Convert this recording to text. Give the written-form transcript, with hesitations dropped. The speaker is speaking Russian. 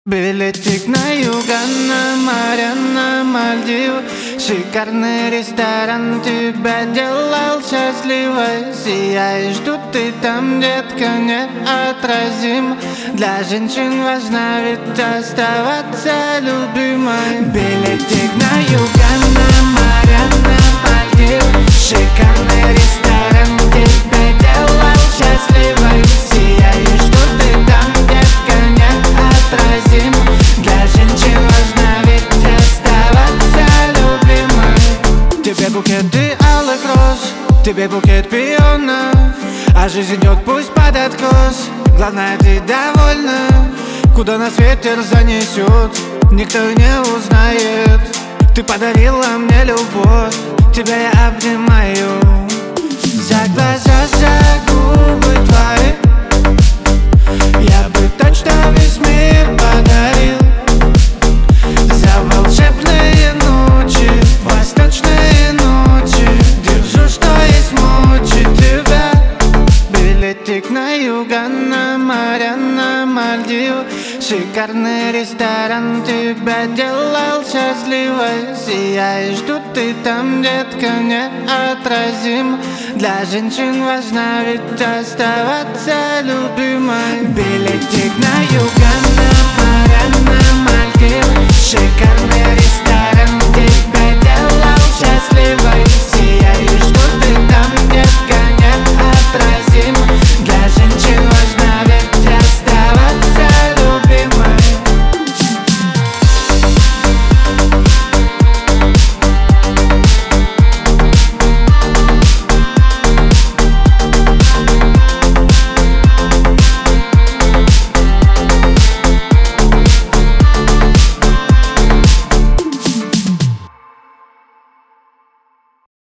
Билетик на юга, на море, на Мальдивы. Шикарный ресторан тебя делал счастливой. Сияешь тут и там, детка, неотразим. Для женщин важно ведь оставаться любимой. Билетик на юга, на море, на Мальдивы. Шикарный ресторан тебя делал счастливой. Сияешь тут и там, детка, неотразим. Для женщин важно ведь оставаться любимой. Тебе букеты алых роз, тебе букет пионов, а жизнь идет пусть под откос. Главное, ты довольна. Куда нас ветер занесет, никто не узнает. Ты подарила мне любовь, тебя я обнимаю. За глаза, за губы твои я бы точно весь мир подарил. За волшебные ночи, восточные ночи, держу, что есть мочи тебя. Билетик на юга, на море, на Мальдивы. Шикарный ресторан тебя делал счастливой. Сияешь тут и там, детка, неотразим. Для женщин важно ведь оставаться любимой. Билетик на юга.